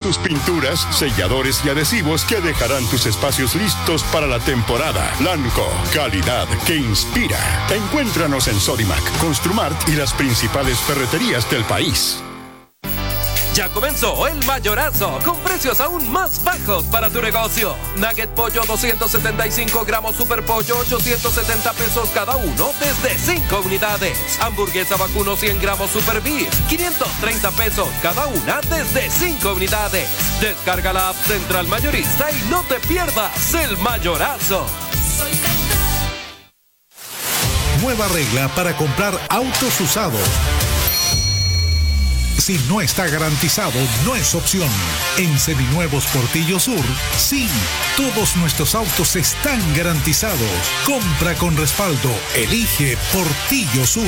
tus pinturas, selladores y adhesivos que dejarán tus espacios listos para la temporada. Lanco, calidad que inspira. Encuéntranos en Sodimac, Construmart y las principales ferreterías del país. Ya comenzó el mayorazo, con precios aún más bajos para tu negocio. Nugget pollo 275 gramos Super Pollo, 870 pesos cada uno, desde 5 unidades. Hamburguesa vacuno 100 gramos Super Beef, 530 pesos cada una, desde 5 unidades. Descarga la app Central Mayorista y no te pierdas el mayorazo. Nueva regla para comprar autos usados. Si no está garantizado, no es opción. En Seminuevos Portillo Sur, sí, todos nuestros autos están garantizados. Compra con respaldo. Elige Portillo Sur.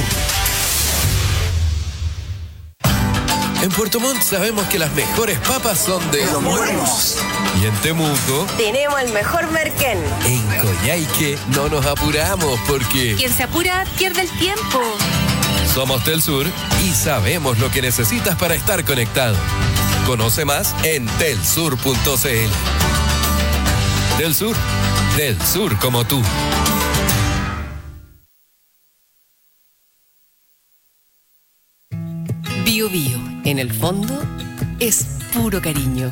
En Puerto Montt sabemos que las mejores papas son de Los Buenos. Y en Temuco tenemos el mejor merquén. En Coyhaique no nos apuramos porque quien se apura pierde el tiempo. Somos Telsur y sabemos lo que necesitas para estar conectado. Conoce más en telsur.cl. Telsur, del sur como tú. Bio Bio, en el fondo, es puro cariño.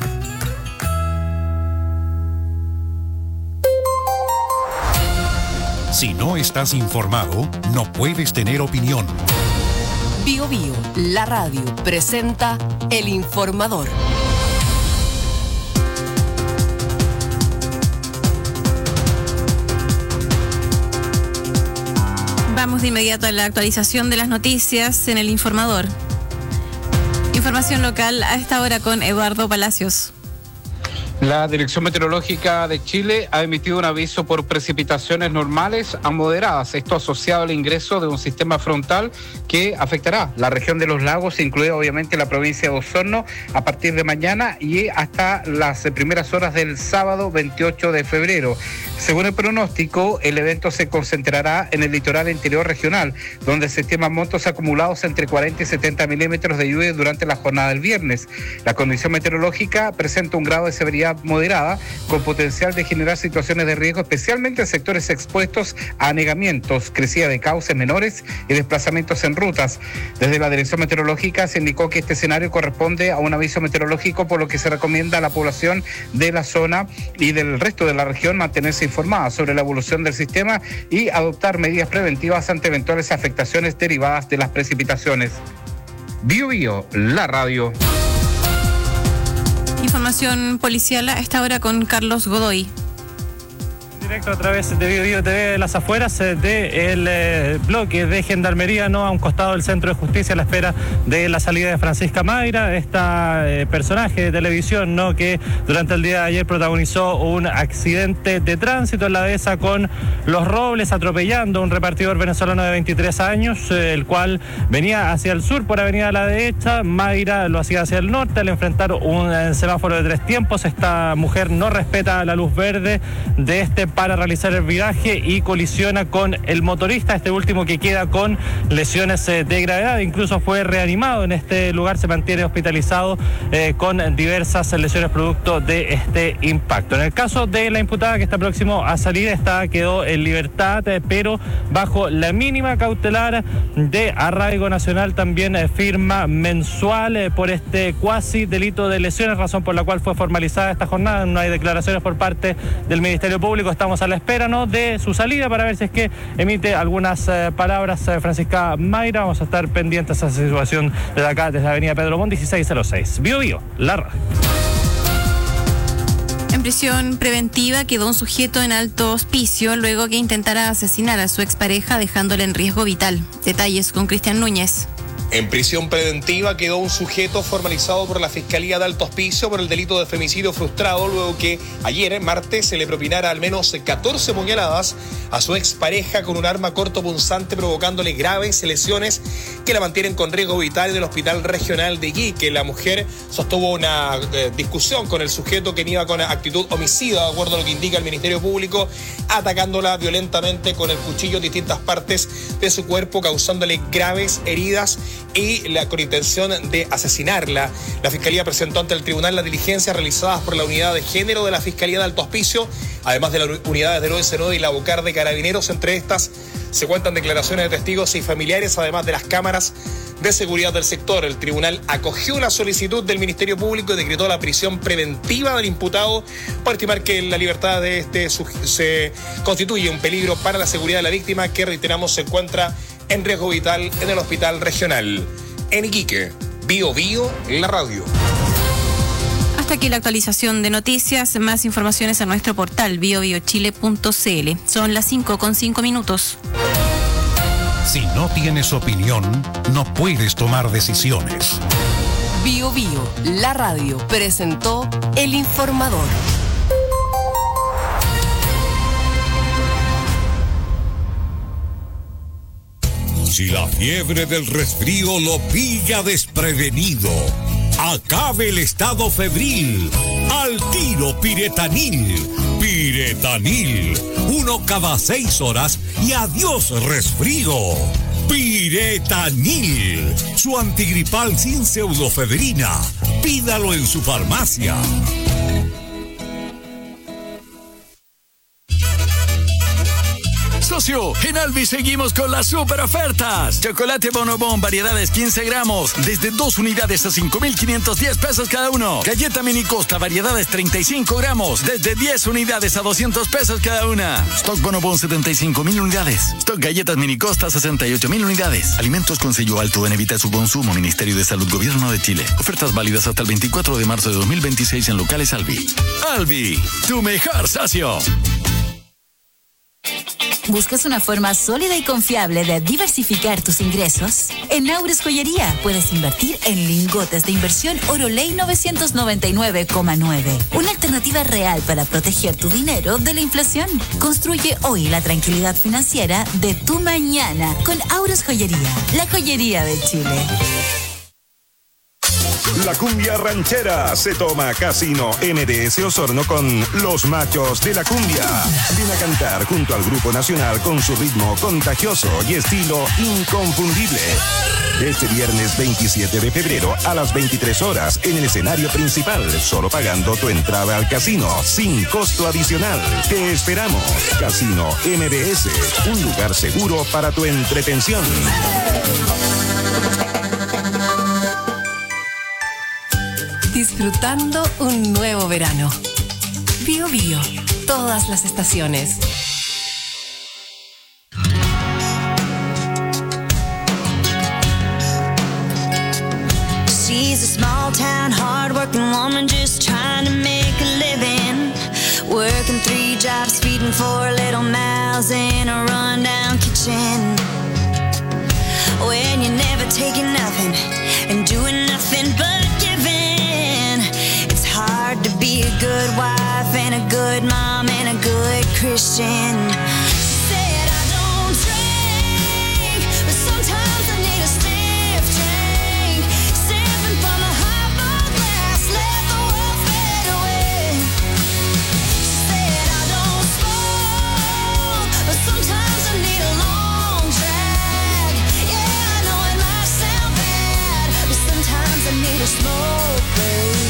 Si no estás informado, no puedes tener opinión. Bio Bio, la radio, presenta El Informador. Vamos de inmediato a la actualización de las noticias en El Informador. Información local a esta hora con Eduardo Palacios. La Dirección Meteorológica de Chile ha emitido un aviso por precipitaciones normales a moderadas, esto asociado al ingreso de un sistema frontal que afectará la región de los lagos, incluida obviamente la provincia de Osorno, a partir de mañana y hasta las primeras horas del sábado 28 de febrero. Según el pronóstico, el evento se concentrará en el litoral interior regional, donde se estiman montos acumulados entre 40 y 70 milímetros de lluvia durante la jornada del viernes. La condición meteorológica presenta un grado de severidad moderada, con potencial de generar situaciones de riesgo, especialmente en sectores expuestos a anegamientos, crecida de cauces menores y desplazamientos en rutas. Desde la Dirección Meteorológica se indicó que este escenario corresponde a un aviso meteorológico, por lo que se recomienda a la población de la zona y del resto de la región mantenerse informada sobre la evolución del sistema y adoptar medidas preventivas ante eventuales afectaciones derivadas de las precipitaciones. Bio Bio, la radio. Información policial a esta hora con Carlos Godoy. Directo a través de Bio Bio TV de las afueras del bloque de Gendarmería, ¿no? A un costado del Centro de Justicia, a la espera de la salida de Francisca Mayra, esta personaje de televisión, ¿no? Que durante el día de ayer protagonizó un accidente de tránsito en la dehesa con Los Robles, atropellando a un repartidor venezolano de 23 años, el cual venía hacia el sur por avenida a la derecha. Mayra lo hacía hacia el norte al enfrentar un semáforo de 3 tiempos. Esta mujer no respeta la luz verde de este para realizar el viraje y colisiona con el motorista, este último que queda con lesiones de gravedad. Incluso fue reanimado en este lugar, se mantiene hospitalizado con diversas lesiones producto de este impacto. En el caso de la imputada, que está próximo a salir, quedó en libertad, pero bajo la mínima cautelar de arraigo nacional, también firma mensual por este cuasi delito de lesiones, razón por la cual fue formalizada esta jornada. No hay declaraciones por parte del Ministerio Público. Estamos a la espera, ¿no?, de su salida para ver si es que emite algunas palabras Francisca Mayra. Vamos a estar pendientes a esa situación desde acá, desde la avenida Pedro Montt 1606. Bio Bio, la radio. En prisión preventiva quedó un sujeto en Alto Hospicio luego que intentara asesinar a su expareja dejándole en riesgo vital. Detalles con Cristian Núñez. En prisión preventiva quedó un sujeto formalizado por la Fiscalía de Alto Hospicio por el delito de femicidio frustrado, luego que ayer, martes, se le propinara al menos 14 puñaladas a su expareja con un arma cortopunzante, provocándole graves lesiones que la mantienen con riesgo vital en el Hospital Regional de Iquique. La mujer sostuvo una discusión con el sujeto, que iba con actitud homicida, de acuerdo a lo que indica el Ministerio Público, atacándola violentamente con el cuchillo en distintas partes de su cuerpo, causándole graves heridas y con intención de asesinarla. La Fiscalía presentó ante el tribunal las diligencias realizadas por la Unidad de Género de la Fiscalía de Alto Hospicio, además de las unidades del OS9 y la Bocar de Carabineros. Entre estas se cuentan declaraciones de testigos y familiares, además de las cámaras de seguridad del sector. El tribunal acogió la solicitud del Ministerio Público y decretó la prisión preventiva del imputado por estimar que la libertad de este se constituye un peligro para la seguridad de la víctima, que reiteramos se encuentra en riesgo vital en el hospital regional. En Iquique, Bio la radio. Hasta aquí la actualización de noticias. Más informaciones en nuestro portal biobiochile.cl. Son las 5:05. Si no tienes opinión, no puedes tomar decisiones. Bio, la radio, presentó El Informador. Si la fiebre del resfrío lo pilla desprevenido, acabe el estado febril. Al tiro Piretanil. Piretanil. 1 cada 6 horas y adiós resfrío. Piretanil. Su antigripal sin pseudofedrina. Pídalo en su farmacia. Socio, en Albi seguimos con las super ofertas. Chocolate Bonobón, variedades 15 gramos, desde 2 unidades a 5,510 pesos cada uno. Galleta Mini Costa, variedades 35 gramos, desde 10 unidades a 200 pesos cada una. Stock Bonobón, 75,000 unidades. Stock Galletas Mini Costa, 68,000 unidades. Alimentos con sello alto en evita su consumo. Ministerio de Salud, Gobierno de Chile. Ofertas válidas hasta el 24 de marzo de 2026 en locales Albi. Albi, tu mejor socio. ¿Buscas una forma sólida y confiable de diversificar tus ingresos? En Aures Joyería puedes invertir en lingotes de inversión Oroley 999,9. Una alternativa real para proteger tu dinero de la inflación. Construye hoy la tranquilidad financiera de tu mañana con Aures Joyería, la joyería de Chile. La cumbia ranchera se toma Casino MDS Osorno con Los Machos de la Cumbia. Ven a cantar junto al Grupo Nacional con su ritmo contagioso y estilo inconfundible. Este viernes 27 de febrero a las 23 horas en el escenario principal, solo pagando tu entrada al casino, sin costo adicional. Te esperamos. Casino MDS, un lugar seguro para tu entretención. Disfrutando un nuevo verano. Bio, todas las estaciones. She's a small town, hard-working woman just trying to make a living. Working 3 jobs, feeding 4 little mouths in a rundown kitchen. When you're never taking nothing and doing nothing but giving, it's hard to be a good wife and a good mom and a good Christian. Said I don't drink, but sometimes I need a stiff drink. Sipping from a highball glass, let the world fade away. Said I don't smoke, but sometimes I need a long drag. Yeah, I know it might sound bad, but sometimes I need a smoke break.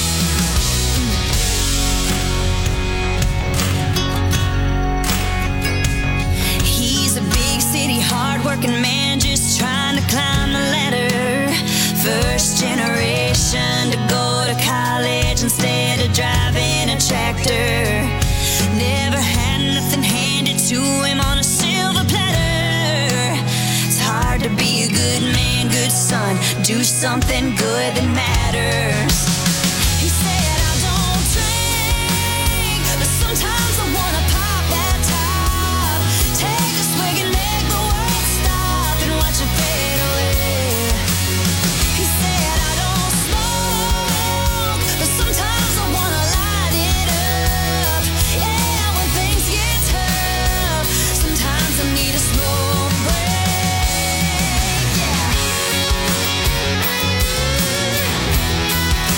He's a big city, hard-working man just trying to climb the ladder. First generation to go to college instead of driving a tractor. Never had nothing handed to him on a silver platter. It's hard to be a good man, good son, do something good that matters. He said I don't drink, but sometimes I wanna pop that top. Take a swig and make the world stop and watch it fade away. He said I don't smoke, but sometimes I wanna light it up. Yeah, when things get tough, sometimes I need a smoke break. Yeah.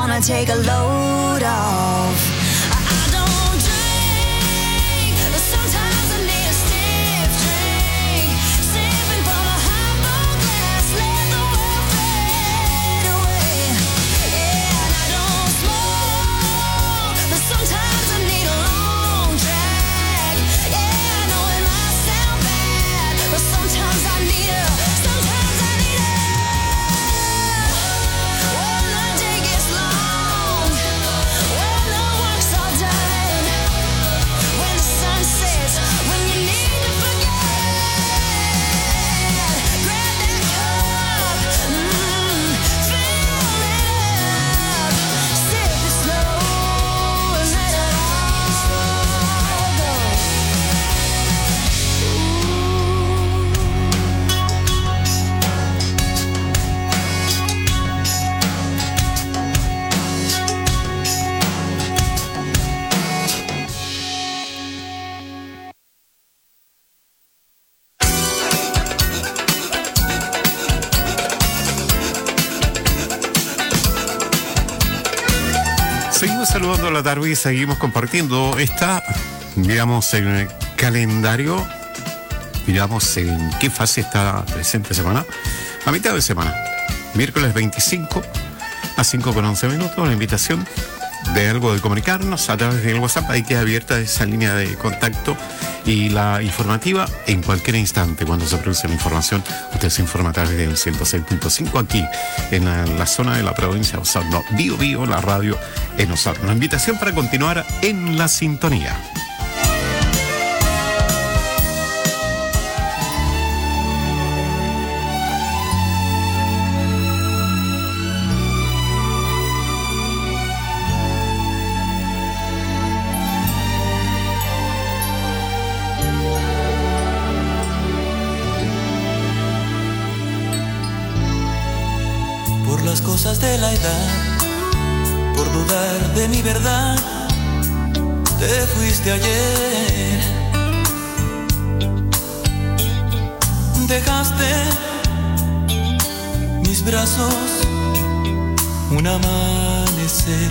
wanna take a load off. I don't drink, but sometimes I need a stiff drink. Sipping from a highball glass, let the world fade away. Yeah, and I don't smoke, but sometimes I need a long drag. Yeah, I know it might sound bad, but sometimes I need a. Seguimos saludando a la tarde y seguimos compartiendo esta, digamos, en el calendario, digamos, en qué fase está presente semana. A mitad de semana, miércoles 25 a 5:11, la invitación de algo de comunicarnos a través del WhatsApp. Ahí queda abierta esa línea de contacto y la informativa en cualquier instante. Cuando se produce la información, usted se informa a través del 106.5 aquí en la zona de la provincia de Osorno. Bio Bio, la radio en Osorno. La invitación para continuar en la sintonía. Cosas de la edad, por dudar de mi verdad, te fuiste ayer. Dejaste mis brazos un amanecer.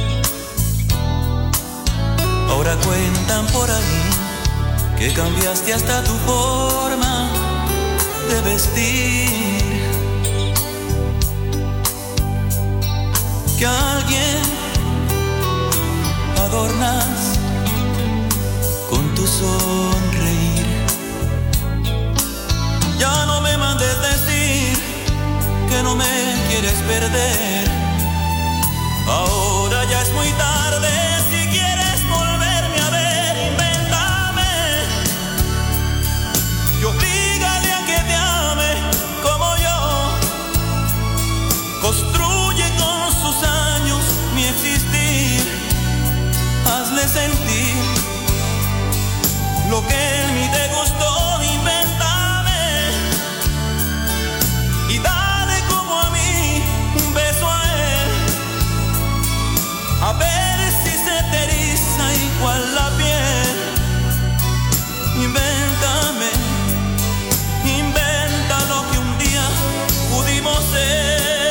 Ahora cuentan por ahí que cambiaste hasta tu forma de vestir. Que a alguien adornas con tu sonreír. Ya no me mandes decir que no me quieres perder. Ahora ya es muy tarde. Si quieres volverme a ver, invéntame y oblígale a que te ame como yo. Construye con sus años mi existir. Hazle sentir lo que en mí te gustó. Invéntame y dale como a mí un beso a él. A ver si se te eriza igual la piel. Invéntame, inventa lo que un día pudimos ser.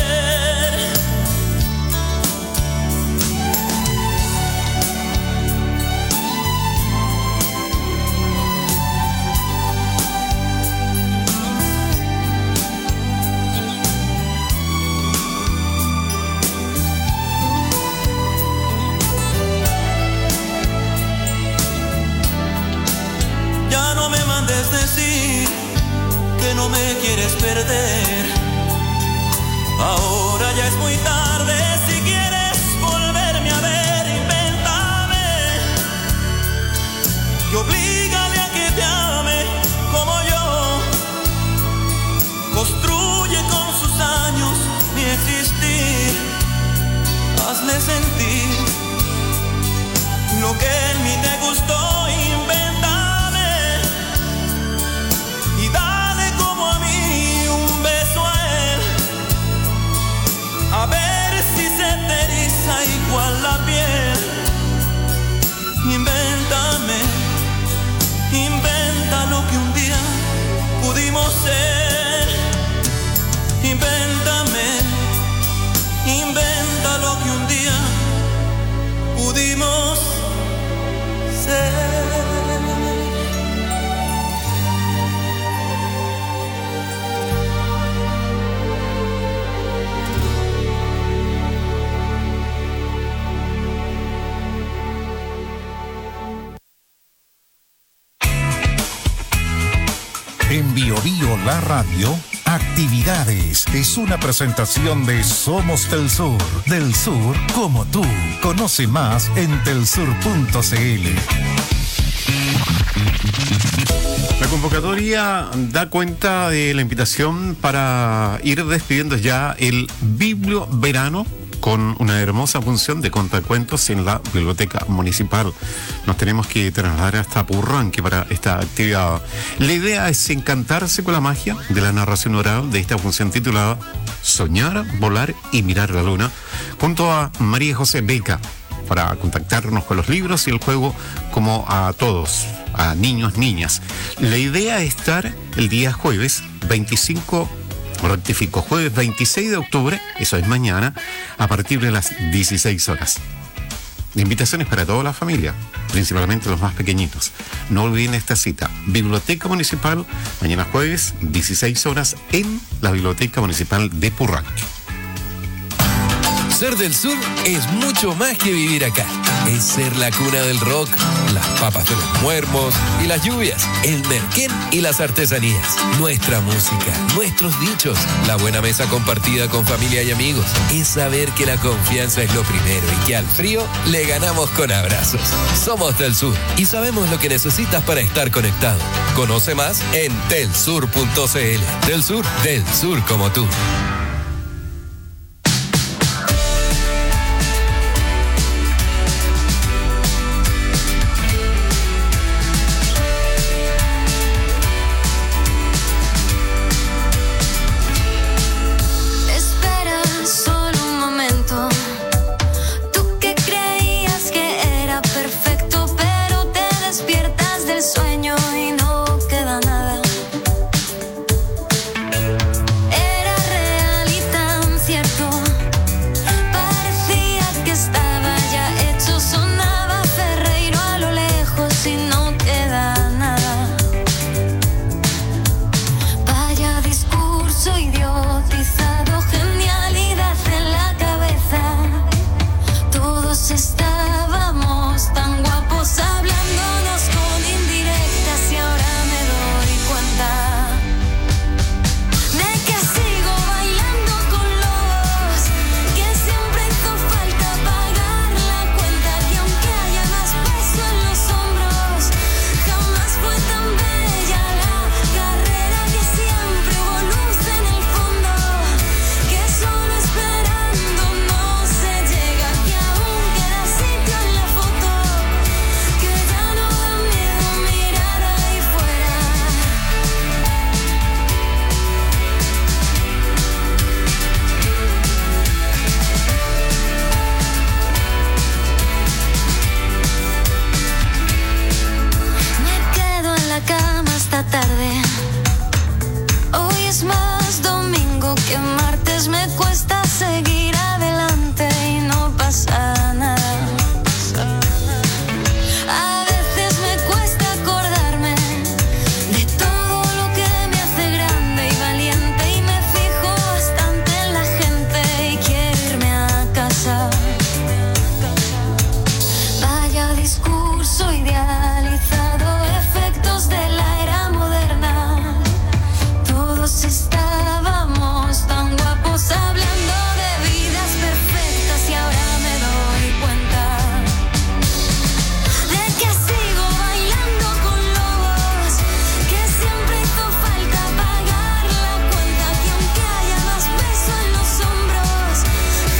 Decir que no me quieres perder. Ahora ya es muy tarde. Si quieres volverme a ver, invéntame y oblígale a que te ame como yo. Construye con sus años mi existir. Hazle sentir lo que en mí te gustó. A ver si se te eriza igual la piel. Invéntame, inventa lo que un día pudimos ser. Invéntame, inventa lo que un día pudimos ser. En Bio Bio La Radio, Actividades es una presentación de Somos del Sur como tú. Conoce más en telsur.cl. La convocatoria da cuenta de la invitación para ir despidiendo ya el Biblio Verano con una hermosa función de contacuentos en la Biblioteca Municipal. Nos tenemos que trasladar hasta Purranque para esta actividad. La idea es encantarse con la magia de la narración oral de esta función titulada Soñar, Volar y Mirar la Luna, junto a María José Beca, para contactarnos con los libros y el juego como a todos, a niños, niñas. La idea es estar el día jueves 26 de octubre, eso es mañana, a partir de las 16 horas. La invitación es para toda la familia, principalmente los más pequeñitos. No olviden esta cita, Biblioteca Municipal, mañana jueves, 16 horas, en la Biblioteca Municipal de Purranque. Ser del sur es mucho más que vivir acá. Es ser la cuna del rock, las papas de los muermos y las lluvias, el merquén y las artesanías, nuestra música, nuestros dichos, la buena mesa compartida con familia y amigos. Es saber que la confianza es lo primero y que al frío le ganamos con abrazos. Somos del sur y sabemos lo que necesitas para estar conectado. Conoce más en telsur.cl. Del sur como tú.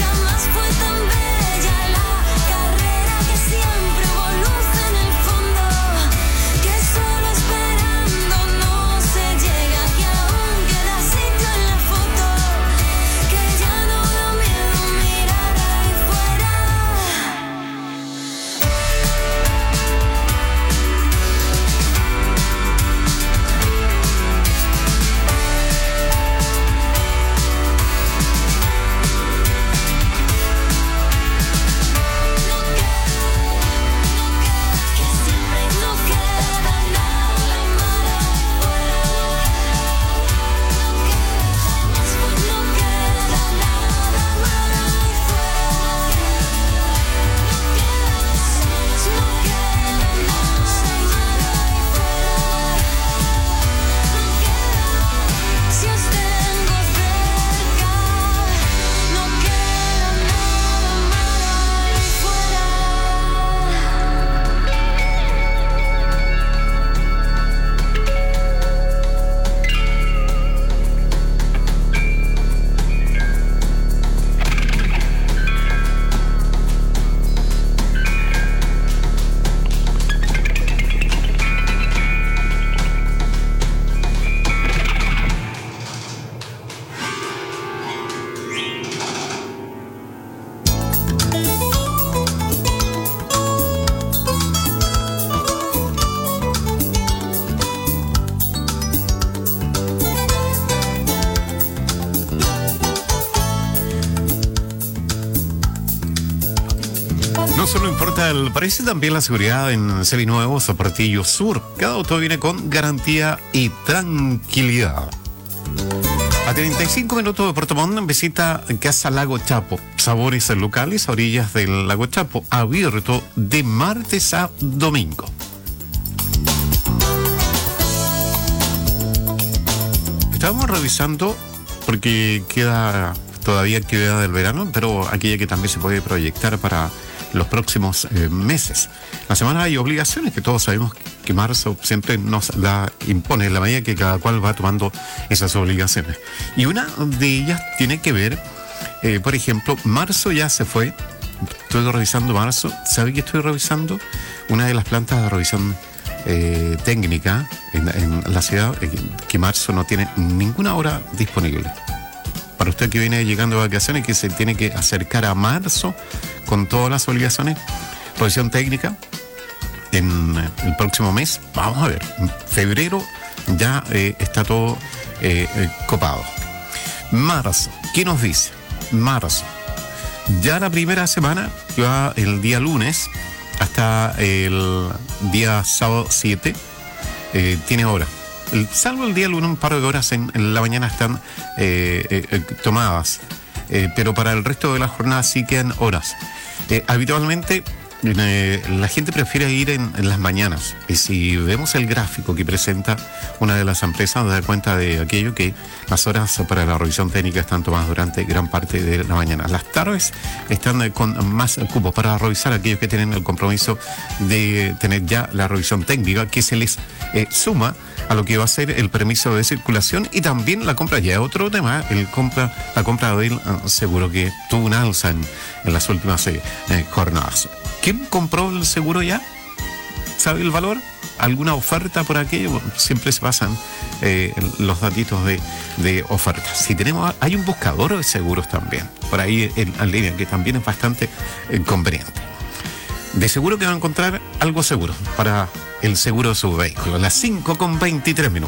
Fondo No solo importa el precio, también la seguridad en Seminuevos a Portillo Sur. Cada auto viene con garantía y tranquilidad. A 35 minutos de Puerto Montt, visita Casa Lago Chapo. Sabores locales a orillas del Lago Chapo, abierto de martes a domingo. Estábamos revisando, porque todavía actividad del verano, pero aquella que también se puede proyectar para los próximos meses. La semana hay obligaciones que todos sabemos que marzo siempre nos impone en la medida que cada cual va tomando esas obligaciones. Y una de ellas tiene que ver, por ejemplo, marzo ya se fue. Estoy revisando marzo. ¿Sabe qué estoy revisando? Una de las plantas de revisión técnica en la ciudad, que marzo no tiene ninguna hora disponible. Para usted que viene llegando de vacaciones, que se tiene que acercar a marzo con todas las obligaciones, revisión técnica en el próximo mes. Vamos a ver, en febrero ya está todo copado. Marzo, ¿qué nos dice? Marzo, ya la primera semana, que va el día lunes hasta el día sábado 7, tiene hora. Salvo el día lunes, un par de horas en la mañana están tomadas, pero para el resto de la jornada sí quedan horas. Habitualmente la gente prefiere ir en las mañanas, y si vemos el gráfico que presenta una de las empresas, nos da cuenta de aquello, que las horas para la revisión técnica están tomadas durante gran parte de la mañana. Las tardes están con más cupos para revisar aquellos que tienen el compromiso de tener ya la revisión técnica, que se les suma a lo que va a ser el permiso de circulación y también la compra. Ya otro tema, la compra del seguro, que tuvo un alza en las últimas jornadas. ¿Quién compró el seguro ya? ¿Sabe el valor? ¿Alguna oferta por aquello? Bueno, siempre se pasan los datitos de ofertas. Si hay un buscador de seguros también, por ahí en línea, que también es bastante conveniente. De seguro que va a encontrar algo seguro para el seguro de su vehículo. Las 5:23.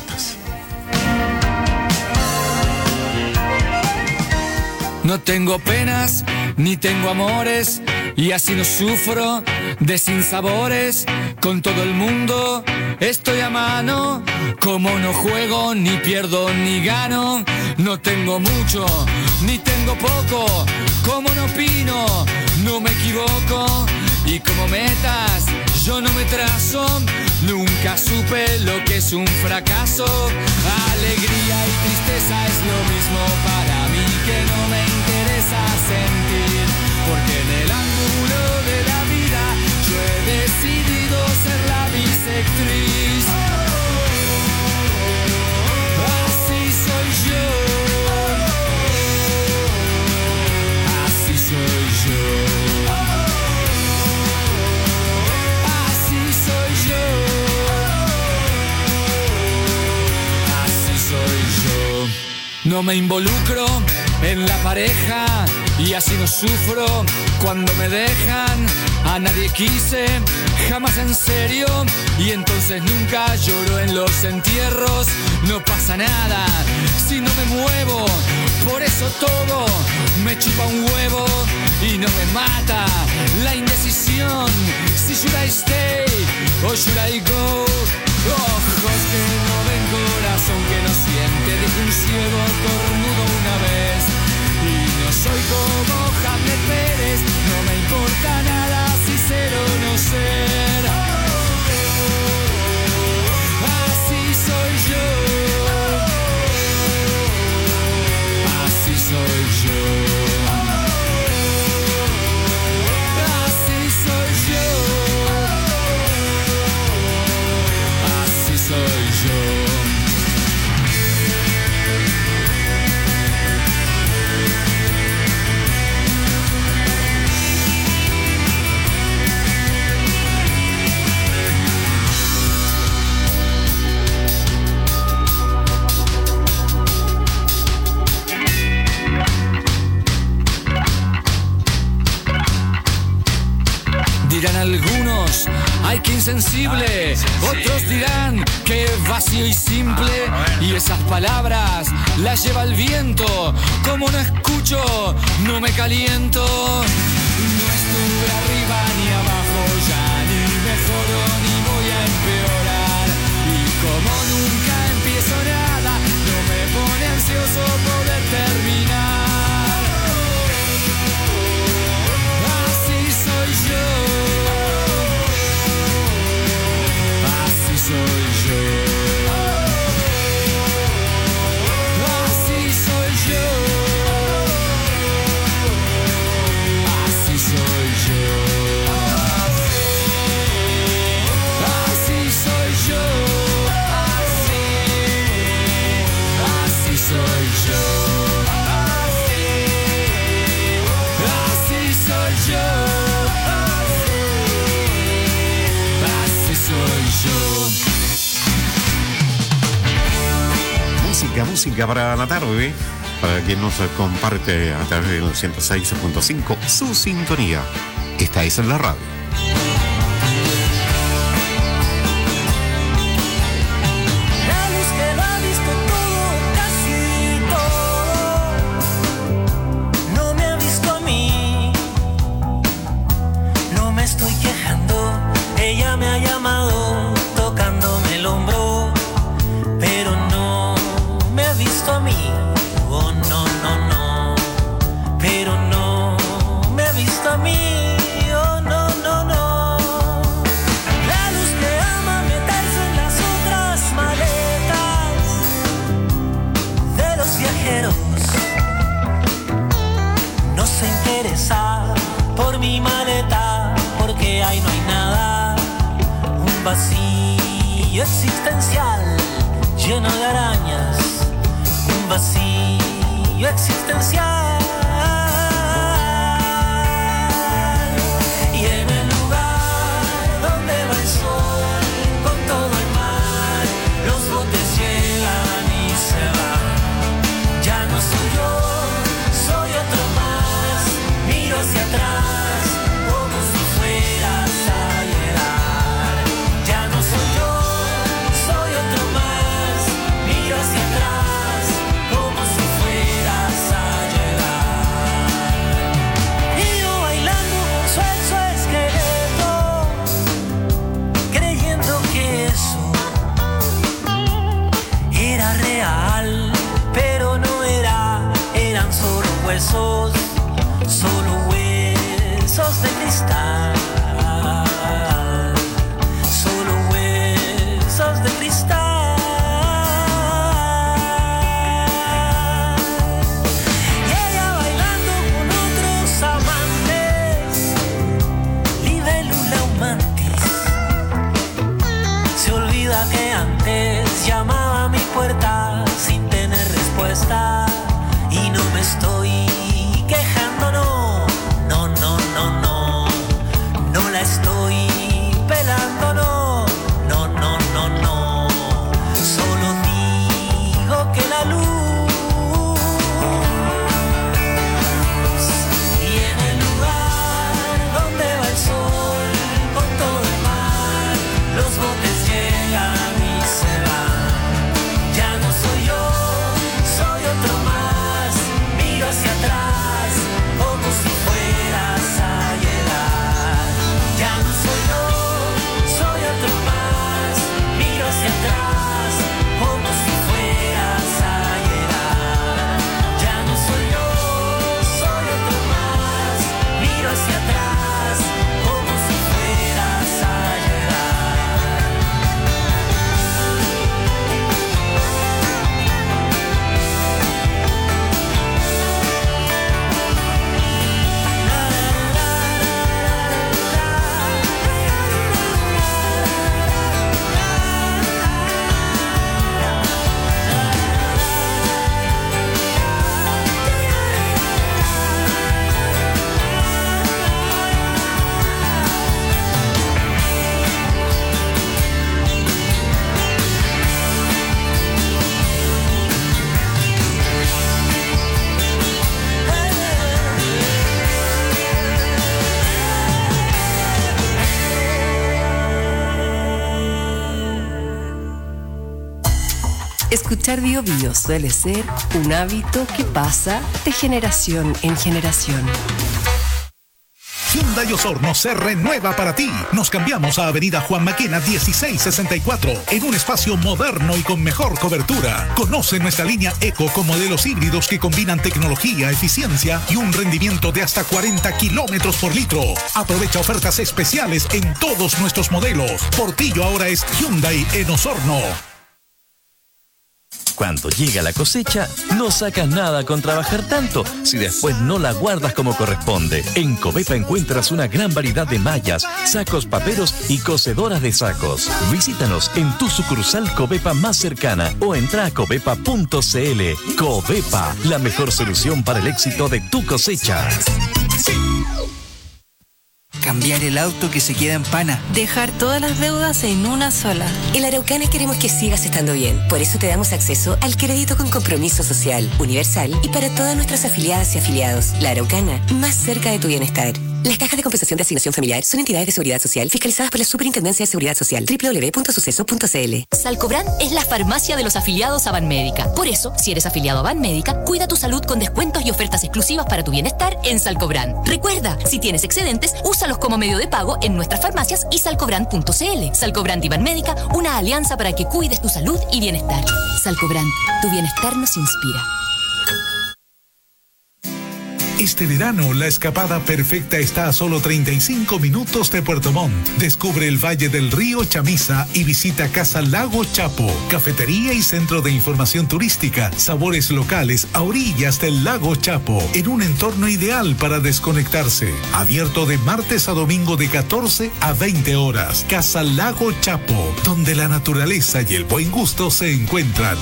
No tengo penas, ni tengo amores, y así no sufro de sinsabores. Con todo el mundo estoy a mano, como no juego, ni pierdo, ni gano. No tengo mucho, ni tengo poco, como no opino, no me equivoco. Y como metas yo no me trazo, nunca supe lo que es un fracaso. Alegría y tristeza es lo mismo para mí, que no me interesa sentir, porque en el ángulo de la vida yo he decidido ser la bisectriz. Así soy yo, así soy yo. No me involucro en la pareja y así no sufro cuando me dejan. A nadie quise, jamás en serio, y entonces nunca lloro en los entierros. No pasa nada si no me muevo, por eso todo me chupa un huevo y no me mata la indecisión. Si should I stay o should I go? Ojos que no ven, corazón que no siente, dijo un ciego cornudo una vez. Y no soy como Hamlet Pérez, no me importa nada si ser o no ser. Así soy yo, así soy yo. Dirán algunos, ay qué insensible, otros dirán que vacío y simple, y esas palabras las lleva el viento. Como no escucho, no me caliento. No estuve arriba ni música para la tarde, para quien nos comparte a través del 106.5 su sintonía. Esta es la radio. Me ha llamado tocándome el hombro, pero no me ha visto a mí. Oh, no, no, no, pero no me ha visto a mí. Oh, no, no, no. La luz que ama meterse en las otras maletas de los viajeros no se interesa por mi maleta, porque ahí no hay nada. Vacío existencial lleno de arañas, un vacío existencial. Y en el lugar donde va el sol con todo el mar, los botes llegan y se van. Ya no soy yo, soy otro más. Miro hacia atrás como si fueras a llegar. Hacia atrás, como si fueras a llegar. Y yo bailando con su exoesqueleto, creyendo que eso era real, pero no era, eran solo huesos de cristal, solo huesos de cristal. Que antes llamaba a mi puerta sin tener respuesta, y no me estoy quejando, no, no, no, no, no, no la estoy pelando, no, no, no, no, no, solo digo que la luz, y en el lugar donde va el sol con todo el mar, los botes llegan y se van. Ya no soy yo, soy otro más. Miro hacia atrás como si fueras a llegar. Ya no soy yo, soy otro más. Miro hacia atrás como si fueras a llegar. Ya no soy yo, soy otro más. Miro hacia atrás como si fueras a llegar. Escuchar Bio Bio suele ser un hábito que pasa de generación en generación. Hyundai Osorno se renueva para ti. Nos cambiamos a Avenida Juan Maquena 1664 en un espacio moderno y con mejor cobertura. Conoce nuestra línea Eco con modelos híbridos que combinan tecnología, eficiencia y un rendimiento de hasta 40 kilómetros por litro. Aprovecha ofertas especiales en todos nuestros modelos. Portillo ahora es Hyundai en Osorno. Cuando llega la cosecha, no sacas nada con trabajar tanto si después no la guardas como corresponde. En Covepa encuentras una gran variedad de mallas, sacos paperos y cosedoras de sacos. Visítanos en tu sucursal Covepa más cercana o entra a covepa.cl. Covepa, la mejor solución para el éxito de tu cosecha. cambiar el auto que se queda en pana. Dejar todas las deudas en una sola. En la Araucana queremos que sigas estando bien. Por eso te damos acceso al crédito con compromiso social, universal y para todas nuestras afiliadas y afiliados. La Araucana, más cerca de tu bienestar. Las cajas de compensación de asignación familiar son entidades de seguridad social fiscalizadas por la Superintendencia de Seguridad Social. www.suceso.cl. Salcobran es la farmacia de los afiliados a Banmédica. Por eso, si eres afiliado a Banmédica, cuida tu salud con descuentos y ofertas exclusivas para tu bienestar en Salcobran. Recuerda, si tienes excedentes, úsalos como medio de pago en nuestras farmacias y salcobran.cl. Salcobran y Banmédica, una alianza para que cuides tu salud y bienestar. Salcobran, tu bienestar nos inspira. Este verano, la escapada perfecta está a solo 35 minutos de Puerto Montt. Descubre el Valle del Río Chamisa y visita Casa Lago Chapo, cafetería y centro de información turística, sabores locales a orillas del Lago Chapo, en un entorno ideal para desconectarse. Abierto de martes a domingo de 14 a 20 horas. Casa Lago Chapo, donde la naturaleza y el buen gusto se encuentran.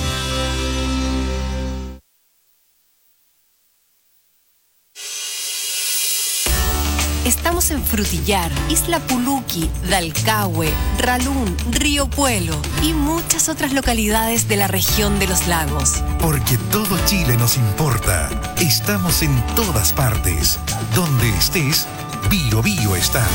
Estamos en Frutillar, Isla Puluqui, Dalcahue, Ralún, Río Puelo y muchas otras localidades de la región de los lagos. Porque todo Chile nos importa. Estamos en todas partes. Donde estés, Bio Bio está.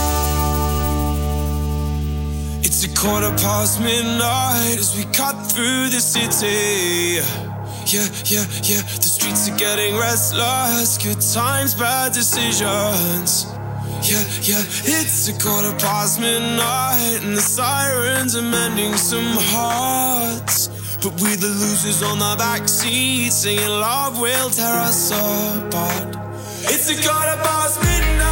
It's midnight as we cut through the city. Yeah. The streets are getting restless. Good times, bad decisions. Yeah. It's midnight and the sirens are mending some hearts. But we're the losers on the backseat, singing love will tear us apart. It's midnight.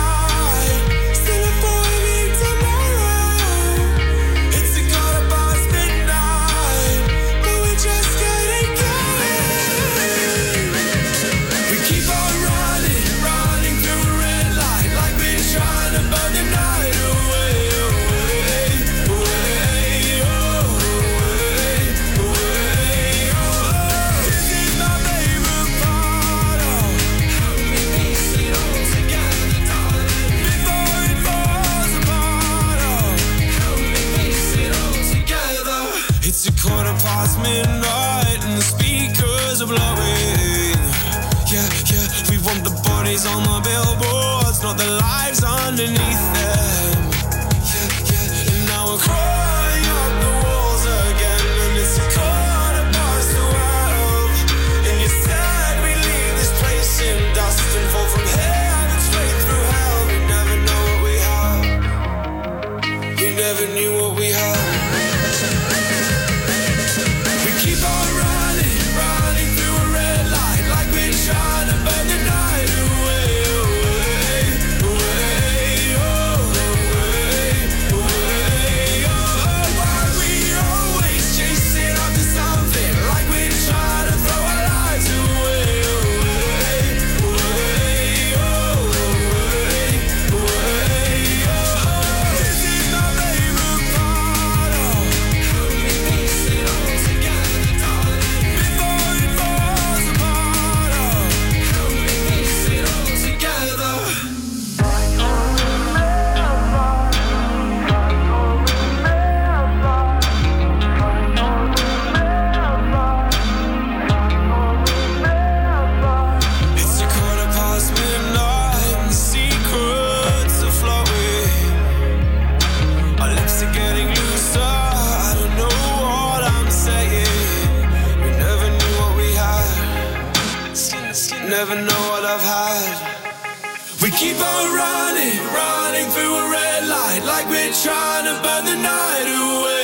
Midnight and the speakers are blowing. Yeah. We want the bodies on the billboards, not the lives underneath them. Yeah. And now we're crawling up the walls again, and it's 12:15. And you said we leave this place in dust and fall from heaven straight through hell. We never know what we have. We never knew what we had. Trying to burn the night away. Why we always chasing after something, like we're trying to throw our lives away. This is my favorite part of how we piece it all together, darling. Before it falls apart. Never know what I've had. We keep on running through a red light, like we're trying to burn the night away.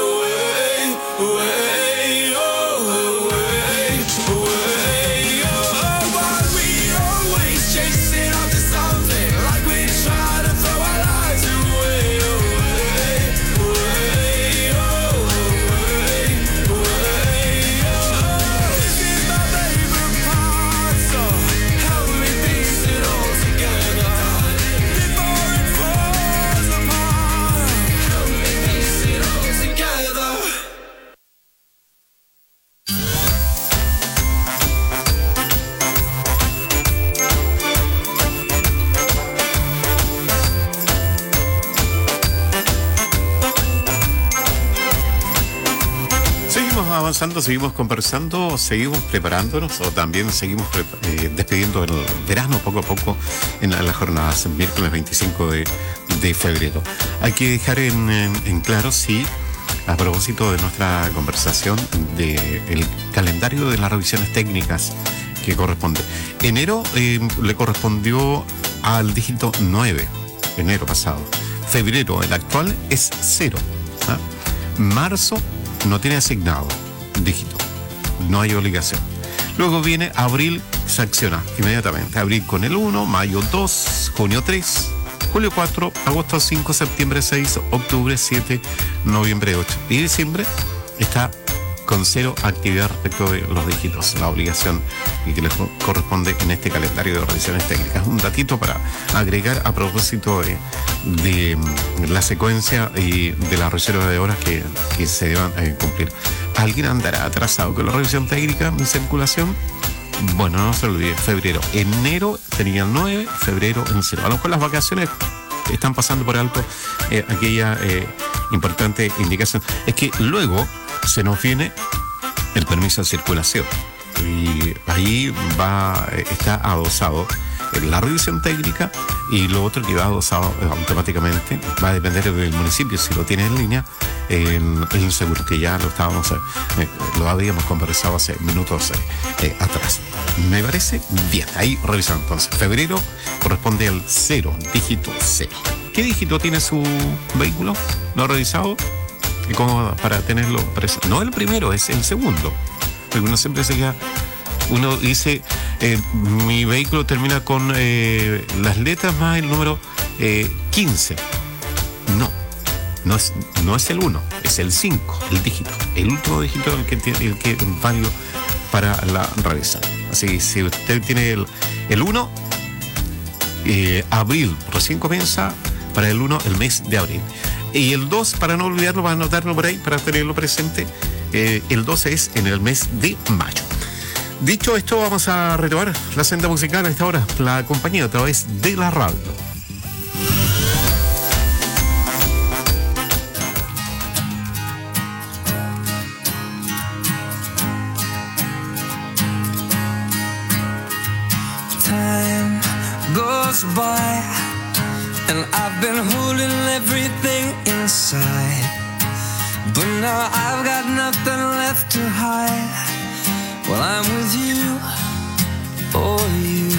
Why we always chasing after something, like we're trying to throw our lives away. This is my favorite part, so how we piece it all together before it falls apart. avanzando, seguimos conversando, seguimos preparándonos o también seguimos despidiendo el verano poco a poco en las jornadas, el miércoles 25 de febrero. Hay que dejar en claro, sí, a propósito de nuestra conversación del calendario de las revisiones técnicas que corresponde. Enero le correspondió al dígito 9, enero pasado. Febrero, el actual, es 0. ¿Ah? Marzo no tiene asignado dígito, no hay obligación. Luego viene abril, se acciona inmediatamente. Abril con el 1, mayo 2, junio 3, julio 4, agosto 5, septiembre 6, octubre 7, noviembre 8. Y diciembre está con 0 actividad respecto de los dígitos, la obligación y que les corresponde en este calendario de revisiones técnicas. Un datito para agregar a propósito de la secuencia y de la reserva de horas que se deban cumplir. ¿Alguien andará atrasado con la revisión técnica en circulación? Bueno, no se olvide, febrero, enero tenía el 9, febrero en 0. A lo mejor las vacaciones están pasando por alto aquella importante indicación. Es que luego se nos viene el permiso de circulación y ahí está adosado la revisión técnica y lo otro que va adosado automáticamente va a depender del municipio si lo tiene en línea el seguro, que ya lo habíamos conversado hace minutos atrás. Me parece bien. Ahí revisamos entonces. Febrero corresponde al 0, dígito 0. ¿Qué dígito tiene su vehículo? ¿Lo ha revisado? ¿Y cómo para tenerlo presente? No el primero, es el segundo. Porque uno siempre se queda. Uno dice, mi vehículo termina con las letras más el número 15. No es el 1, es el 5, el dígito. El último dígito el que es válido para la revisión. Así que si usted tiene el 1, abril recién comienza, para el 1 el mes de abril. Y el 2, para no olvidarlo, para anotarlo por ahí, para tenerlo presente, el 12 es en el mes de mayo. Dicho esto, vamos a retomar la senda musical a esta hora, la compañía a través de la radio. Time goes by and I've been holding everything inside, but now I've got nothing left to hide. Well, I'm with you, oh you,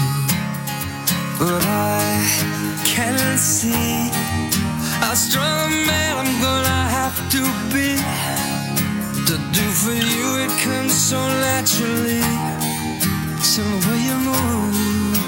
but I can't see how strong a man I'm gonna have to be to do for you. It comes so naturally, so the way you move,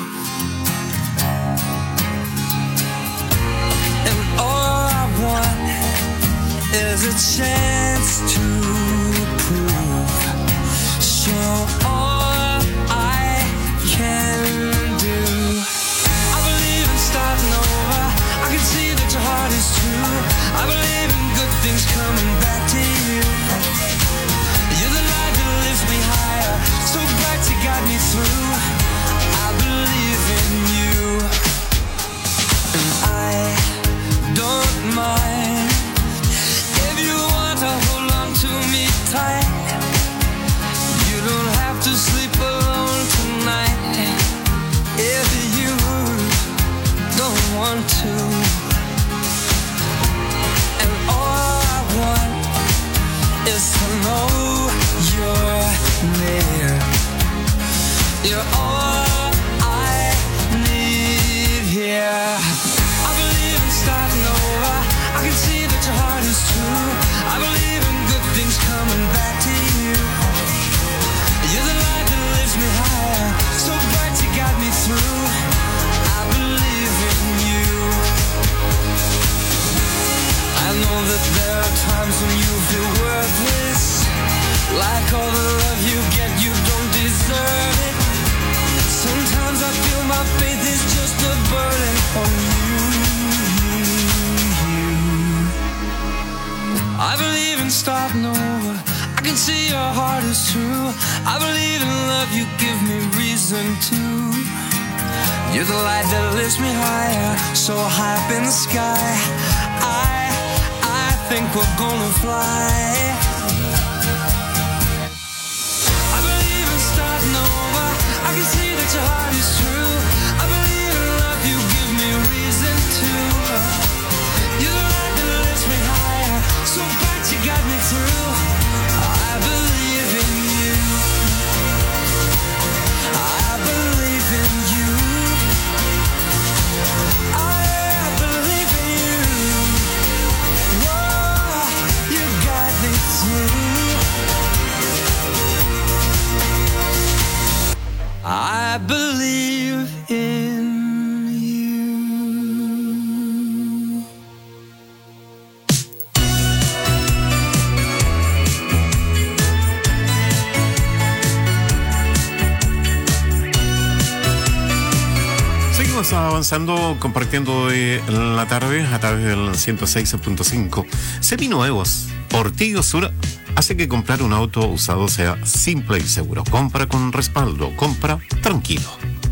and all I want is a chance to prove. So all I can do, I believe in starting over. I can see that your heart is true. I believe in good things coming back to you. You're the light that lifts me higher, so bright you got me through. I believe in you, and I don't mind if you want to hold on to me tight. You don't have to sleep alone tonight if you don't want to. And all I want is to know you're near. You're all I need here. I believe in starting over. I can see that your heart is true. I believe in good things coming back to you. You're the light that lifts me higher, so bright you got me through. I believe in you. I know that there are times when you feel worthless, like all the love you get, you don't deserve it. Sometimes I feel my faith is just a burden on you. I believe in starting over. I can see your heart is true. I believe in love, you give me reason to. You're the light that lifts me higher, so high up in the sky. I think we're gonna fly. can see that your heart is true. I believe in love, you give me reason to. You're the light that lifts me higher, so bright you got me through. I believe in you. I believe in you. I believe in you. Whoa, you got me through. I believe in you. Seguimos avanzando, compartiendo la tarde a través del 106.5. Seminuevos. Portillo Sur hace que comprar un auto usado sea simple y seguro. Compra con respaldo, compra tranquilo.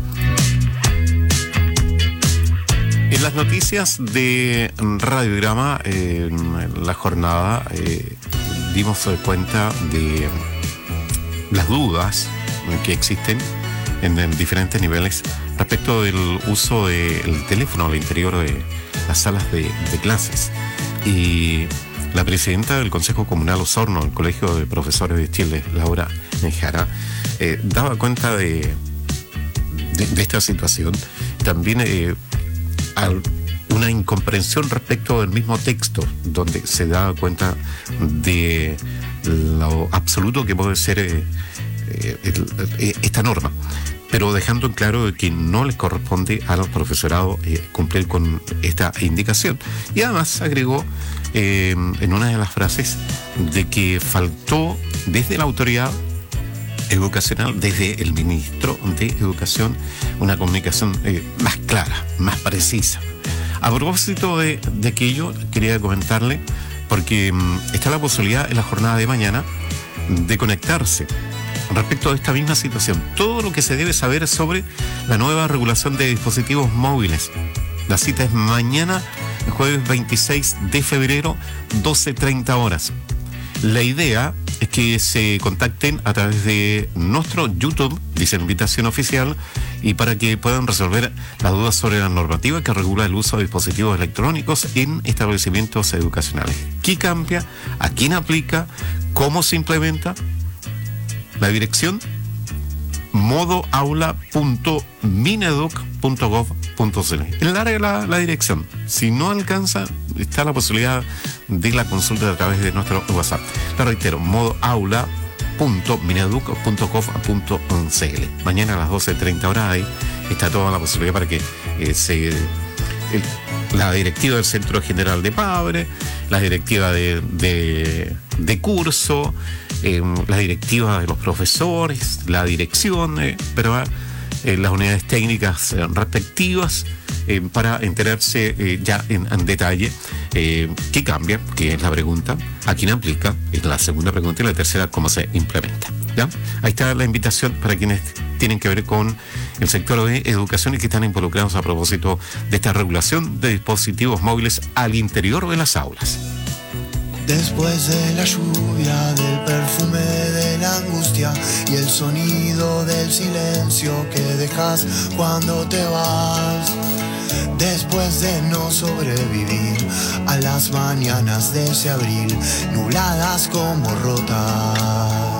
En las noticias de Radiograma, en la jornada, dimos cuenta de las dudas que existen en diferentes niveles respecto del uso del teléfono al interior de las salas de clases. Y la presidenta del Consejo Comunal Osorno, el Colegio de Profesores de Chile, Laura Nejara, daba cuenta de esta situación. También una incomprensión respecto del mismo texto, donde se da cuenta de lo absoluto que puede ser esta norma, pero dejando en claro que no les corresponde al profesorado cumplir con esta indicación. Y además agregó en una de las frases de que faltó desde la autoridad educacional, desde el ministro de Educación, una comunicación más clara, más precisa. A propósito de aquello, quería comentarle, porque está la posibilidad en la jornada de mañana de conectarse respecto a esta misma situación. Todo lo que se debe saber sobre la nueva regulación de dispositivos móviles. La cita es mañana, el jueves 26 de febrero, 12:30 horas. La idea es que se contacten a través de nuestro YouTube, dice invitación oficial, y para que puedan resolver las dudas sobre la normativa que regula el uso de dispositivos electrónicos en establecimientos educacionales. ¿Qué cambia? ¿A quién aplica? ¿Cómo se implementa? La dirección: modoaula.mineduc.gov.cl. En la dirección. Si no alcanza, está la posibilidad de la consulta a través de nuestro WhatsApp. La reitero: modoaula.mineduc.gov.cl. Mañana a las 12:30 horas ahí está toda la posibilidad para que la directiva del Centro General de Padres, la directiva de curso, la directiva de los profesores, la dirección, pero las unidades técnicas respectivas, para enterarse ya en detalle qué cambia, que es la pregunta, a quién aplica, es la segunda pregunta, y la tercera, cómo se implementa. ¿Ya? Ahí está la invitación para quienes tienen que ver con el sector de educación y que están involucrados a propósito de esta regulación de dispositivos móviles al interior de las aulas. Después de la lluvia, del perfume de la angustia y el sonido del silencio que dejas cuando te vas. Después de no sobrevivir a las mañanas de ese abril, nubladas como rotas.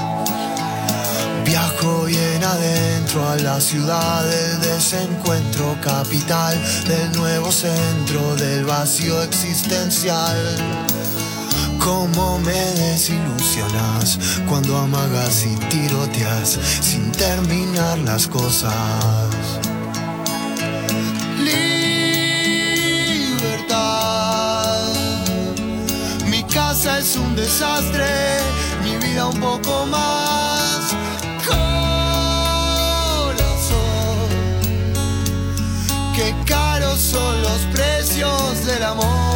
Viajo bien adentro a la ciudad del desencuentro, capital del nuevo centro del vacío existencial. Cómo me desilusionas cuando amagas y tiroteas sin terminar las cosas. Libertad. Mi casa es un desastre, mi vida un poco más. Corazón, qué caros son los precios del amor.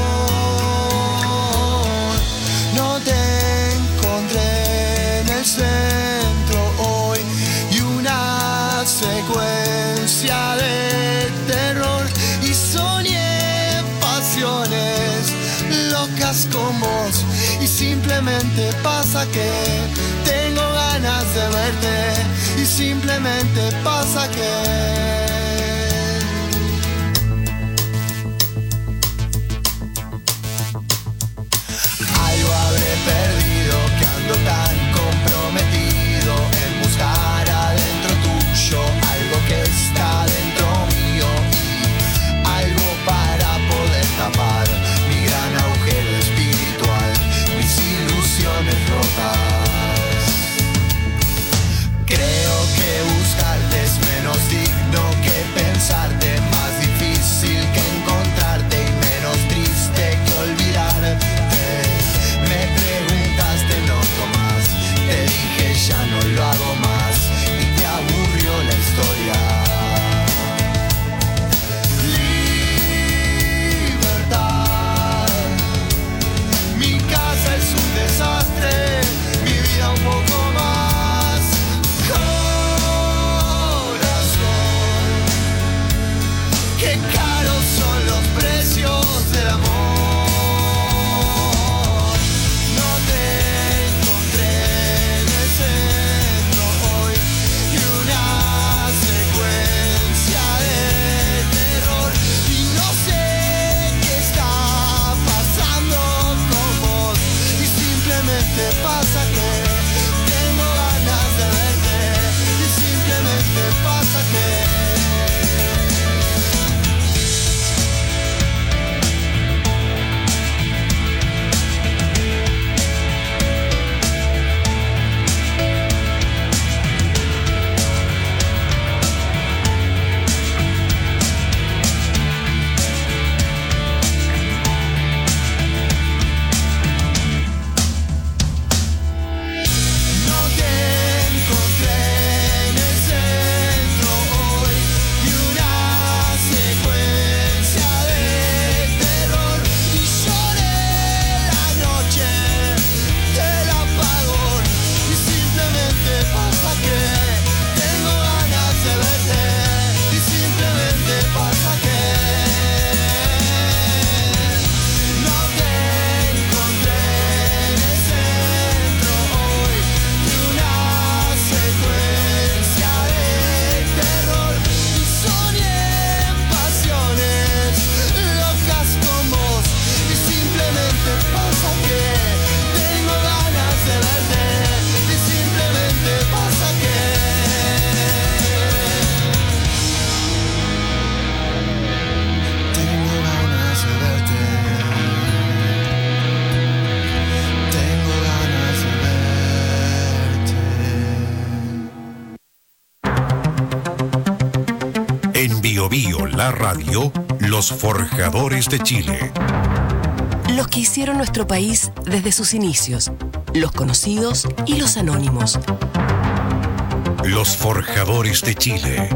No te encontré en el centro hoy y una secuencia de terror y soñé pasiones locas con vos y simplemente pasa que tengo ganas ganas de verte y simplemente pasa que algo habré perdido, que ando tan comprometido en buscar adentro tuyo algo que está dentro mío y algo para poder tapar mi gran agujero espiritual, mis ilusiones rotas. Creo que buscarte es menos digno que pensarte, más difícil que encontrarte y menos triste que olvidarte. Me preguntaste, no tomas, te dije ya no lo hago más y te aburrió la historia. Libertad, mi casa es un desastre, mi vida un poco más. Corazón, qué caros son los precios del amor. No te encontré en el centro hoy y una secuencia de terror y no sé qué está pasando con vos y simplemente pasa que tengo ganas de verte y simplemente pasa que no te encontré en el centro hoy y una secuencia de terror y lloré la noche del apagón y simplemente pasa que tengo ganas de verte y simplemente pasa que no te encontré en el centro hoy y una secuencia de terror y soñé pasiones locas con vos y simplemente pasa que tengo ganas de verte y simplemente pasa que tengo ganas de verte, tengo ganas de verte. En Bio Bio, la radio, los forjadores de Chile. Los que hicieron nuestro país desde sus inicios, los conocidos y los anónimos. Los forjadores de Chile.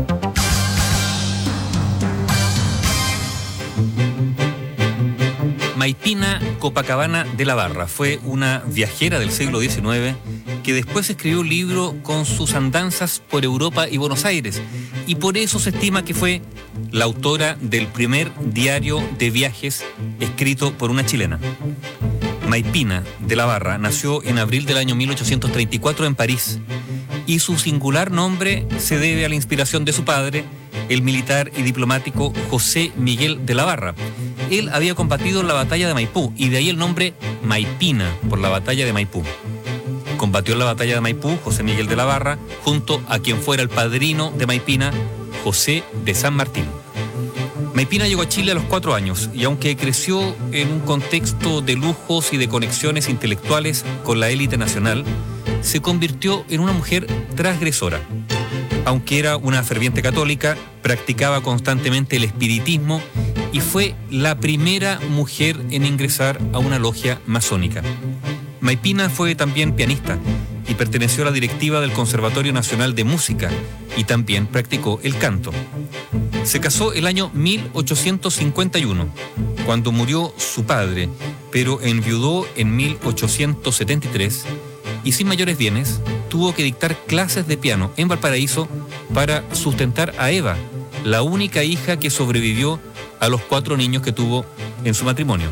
Maipina Copacabana de la Barra fue una viajera del siglo XIX que después escribió un libro con sus andanzas por Europa y Buenos Aires, y por eso se estima que fue la autora del primer diario de viajes escrito por una chilena. Maipina de la Barra nació en abril del año 1834 en París, y su singular nombre se debe a la inspiración de su padre, el militar y diplomático José Miguel de la Barra. Él había combatido en la batalla de Maipú, y de ahí el nombre Maipina, por la batalla de Maipú. Combatió en la batalla de Maipú José Miguel de la Barra, junto a quien fuera el padrino de Maipina, José de San Martín. Maipina llegó a Chile a los 4 años, y aunque creció en un contexto de lujos y de conexiones intelectuales con la élite nacional, se convirtió en una mujer transgresora. Aunque era una ferviente católica, practicaba constantemente el espiritismo y fue la primera mujer en ingresar a una logia masónica. Maipina fue también pianista y perteneció a la directiva del Conservatorio Nacional de Música y también practicó el canto. Se casó el año 1851, cuando murió su padre, pero enviudó en 1873 y sin mayores bienes tuvo que dictar clases de piano en Valparaíso para sustentar a Eva, la única hija que sobrevivió a los 4 niños que tuvo en su matrimonio.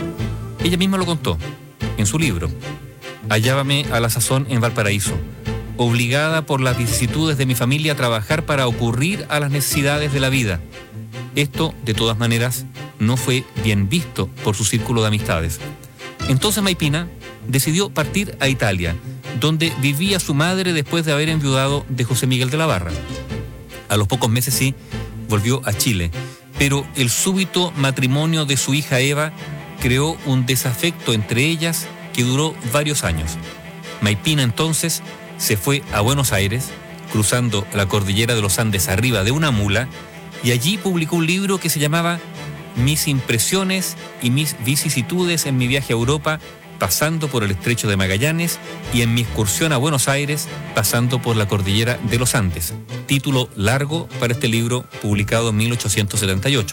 Ella misma lo contó en su libro, Hallábame a la sazón en Valparaíso, obligada por las vicisitudes de mi familia a trabajar para ocurrir a las necesidades de la vida. Esto, de todas maneras, no fue bien visto por su círculo de amistades. Entonces Maipina decidió partir a Italia, donde vivía su madre después de haber enviudado de José Miguel de la Barra. A los pocos meses sí, volvió a Chile, pero el súbito matrimonio de su hija Eva creó un desafecto entre ellas que duró varios años. Maipina entonces se fue a Buenos Aires, cruzando la cordillera de los Andes arriba de una mula, y allí publicó un libro que se llamaba Mis impresiones y mis vicisitudes en mi viaje a Europa, pasando por el Estrecho de Magallanes, y en mi excursión a Buenos Aires, pasando por la cordillera de los Andes. Título largo para este libro, publicado en 1878.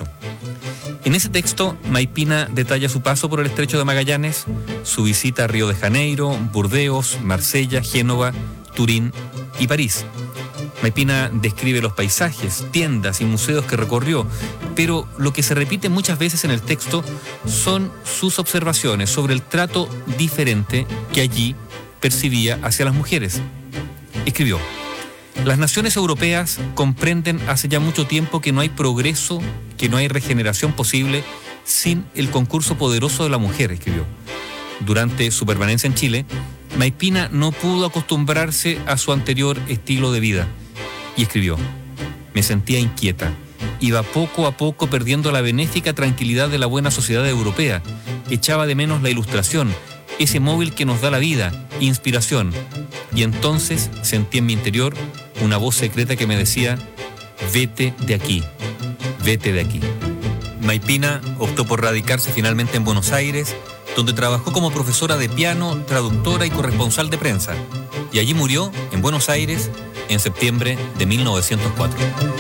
En ese texto, Maipina detalla su paso por el Estrecho de Magallanes, su visita a Río de Janeiro, Burdeos, Marsella, Génova, Turín y París. Maipina describe los paisajes, tiendas y museos que recorrió, pero lo que se repite muchas veces en el texto son sus observaciones sobre el trato diferente que allí percibía hacia las mujeres. Escribió: las naciones europeas comprenden hace ya mucho tiempo que no hay progreso, que no hay regeneración posible sin el concurso poderoso de la mujer, escribió. Durante su permanencia en Chile, Maipina no pudo acostumbrarse a su anterior estilo de vida. Y escribió: me sentía inquieta, iba poco a poco perdiendo la benéfica tranquilidad de la buena sociedad europea, echaba de menos la ilustración, ese móvil que nos da la vida, inspiración. Y entonces sentí en mi interior una voz secreta que me decía: vete de aquí, vete de aquí. Maipina optó por radicarse finalmente en Buenos Aires, donde trabajó como profesora de piano, traductora y corresponsal de prensa. Y allí murió, en Buenos Aires, en septiembre de 1904.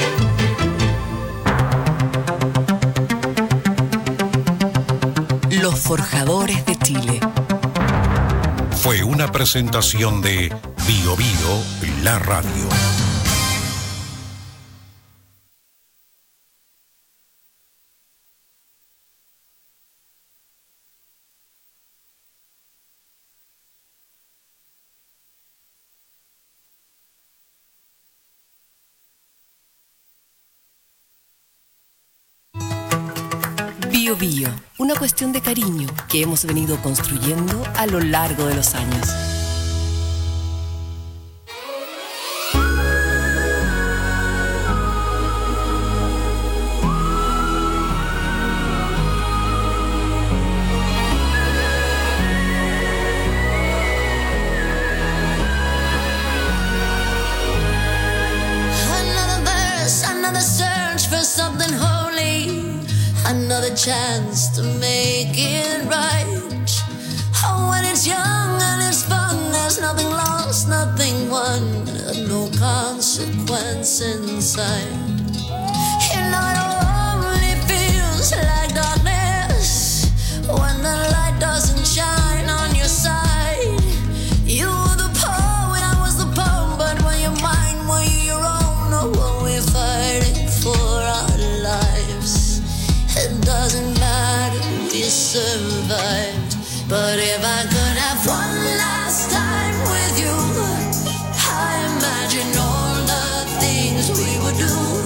Los Forjadores de Chile. Fue una presentación de Bio Bio, la radio. Bio Bio, una cuestión de cariño que hemos venido construyendo a lo largo de los años. Another verse, another search for something holy. Another chance to make it right. Oh, when it's young and it's fun, there's nothing lost, nothing won, no consequence inside. You know it only feels like darkness when the light doesn't shine on your side. You were the poet, I was the poem, but when your mind were your own, oh, were we fighting for our lives? It doesn't matter, we survived. But if I could have one last time with you, I imagine all the things we would do.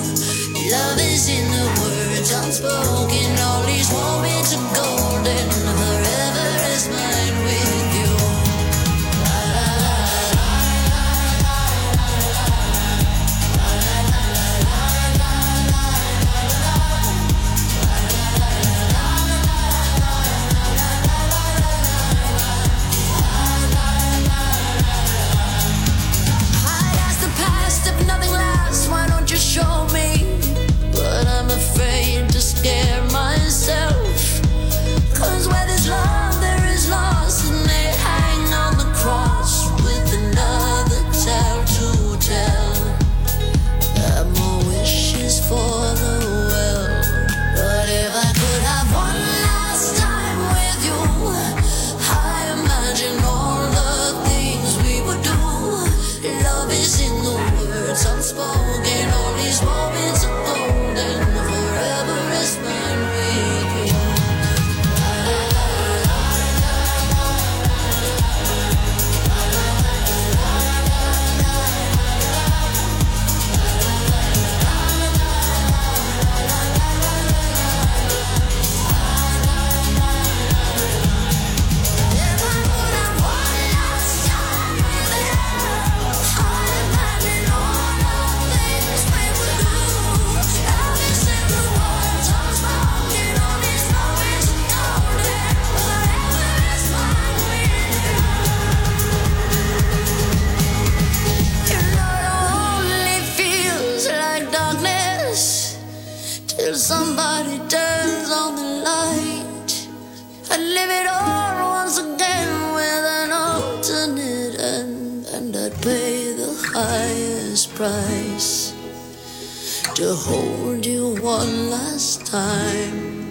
highest price to hold you one last time.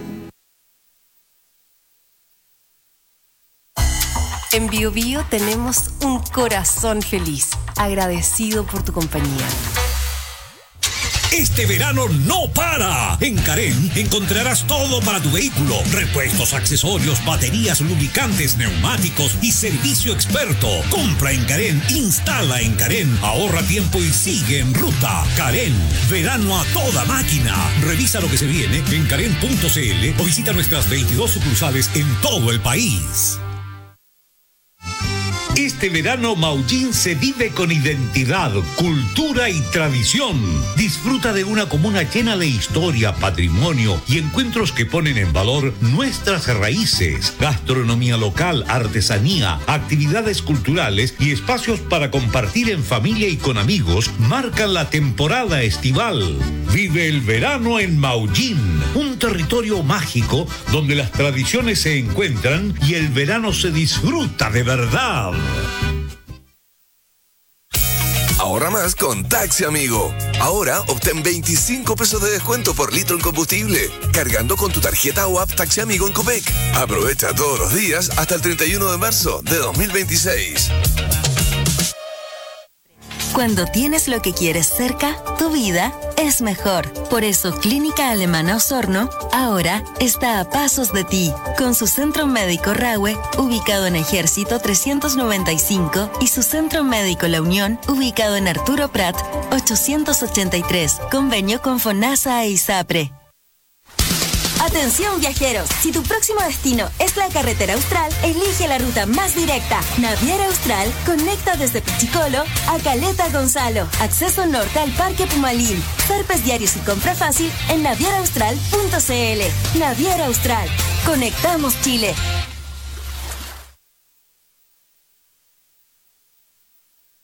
En Bio Bio tenemos un corazón feliz, agradecido por tu compañía. Este verano no para. En Carén encontrarás todo para tu vehículo: repuestos, accesorios, baterías, lubricantes, neumáticos y servicio experto. Compra en Carén, instala en Carén, ahorra tiempo y sigue en ruta. Carén, verano a toda máquina. Revisa lo que se viene en carén.cl o visita nuestras 22 sucursales en todo el país. Este verano Maullín se vive con identidad, cultura y tradición. Disfruta de una comuna llena de historia, patrimonio y encuentros que ponen en valor nuestras raíces, gastronomía local, artesanía, actividades culturales y espacios para compartir en familia y con amigos marcan la temporada estival. Vive el verano en Maullín, un territorio mágico donde las tradiciones se encuentran y el verano se disfruta de verdad. Ahorra más con Taxi Amigo. Ahora obtén 25 pesos de descuento por litro en combustible, cargando con tu tarjeta o app Taxi Amigo en Copec. Aprovecha todos los días hasta el 31 de marzo de 2026. Cuando tienes lo que quieres cerca, tu vida es mejor. Por eso Clínica Alemana Osorno ahora está a pasos de ti, con su centro médico Rahue, ubicado en Ejército 395, y su centro médico La Unión, ubicado en Arturo Prat 883, convenio con FONASA e ISAPRE. Atención viajeros, si tu próximo destino es la carretera austral, elige la ruta más directa. Naviera Austral conecta desde Pichicolo a Caleta Gonzalo. Acceso norte al Parque Pumalín. Zarpes diarios y compra fácil en navieraaustral.cl. Naviera Austral. Conectamos Chile.